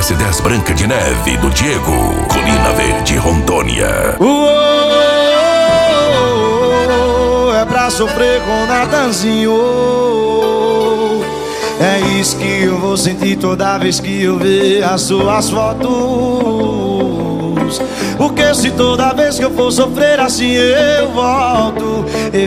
Mercedes Branca de Neve do Diego, Colina Verde, Rondônia. É pra sofrer com Natanzinho. É isso que eu vou sentir toda vez que eu ver as suas fotos. Porque se toda vez que eu for sofrer assim eu volto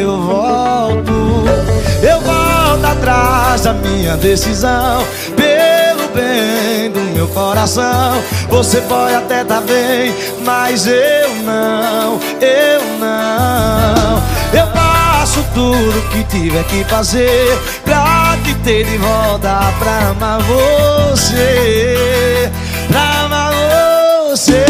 atrás da minha decisão. Pelo bem do meu coração, você pode até tá bem, mas eu não. Eu faço tudo que tiver que fazer pra te ter de volta, pra amar você, pra amar você.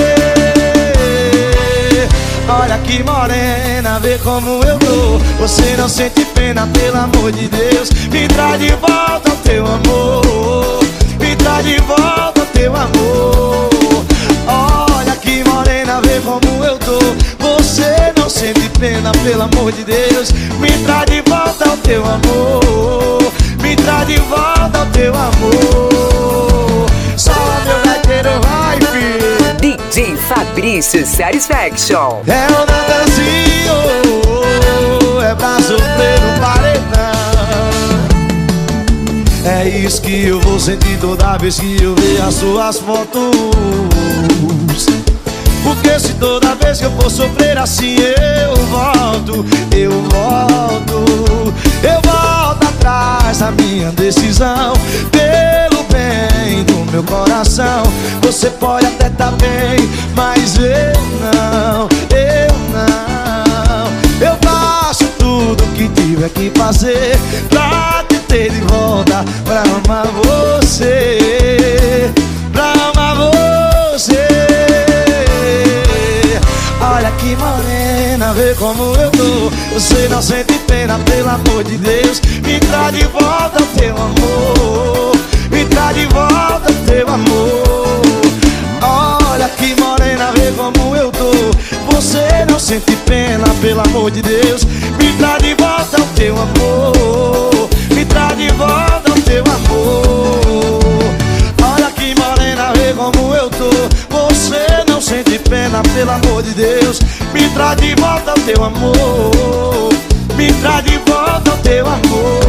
Olha que morena, vê como eu tô. Você não sente pena, pelo amor de Deus. Me traz de volta o teu amor, me traz de volta o teu amor. Olha que morena, vê como eu tô. Você não sente pena, pelo amor de Deus. Me traz de volta o teu amor, me traz de volta o teu amor. Só meu gaiteiro vai, filho. DJ Fabrício Satisfaction. É o Natanzinho, é pra sofrer no paredão. É isso que eu vou sentir toda vez que eu ver as suas fotos. Porque se toda vez que eu for sofrer assim eu volto atrás da minha decisão. Pelo bem do meu coração, você pode até tá bem, mas eu não. Eu faço tudo que tiver que fazer pra te ter de volta, pra amar você, pra amar você. Olha que morena, vê como eu tô. Você não sente pena, pelo amor de Deus. Me traz de volta o teu amor, me traz de volta o teu amor. Olha que morena, vê como eu tô. Você não sente pena, pelo amor de Deus. Me traz de volta o teu amor, me traz de volta o teu amor. Olha que morena, vê como eu tô. Você não sente pena, pelo amor de Deus. Me traz de volta o teu amor, me traz de volta o teu amor.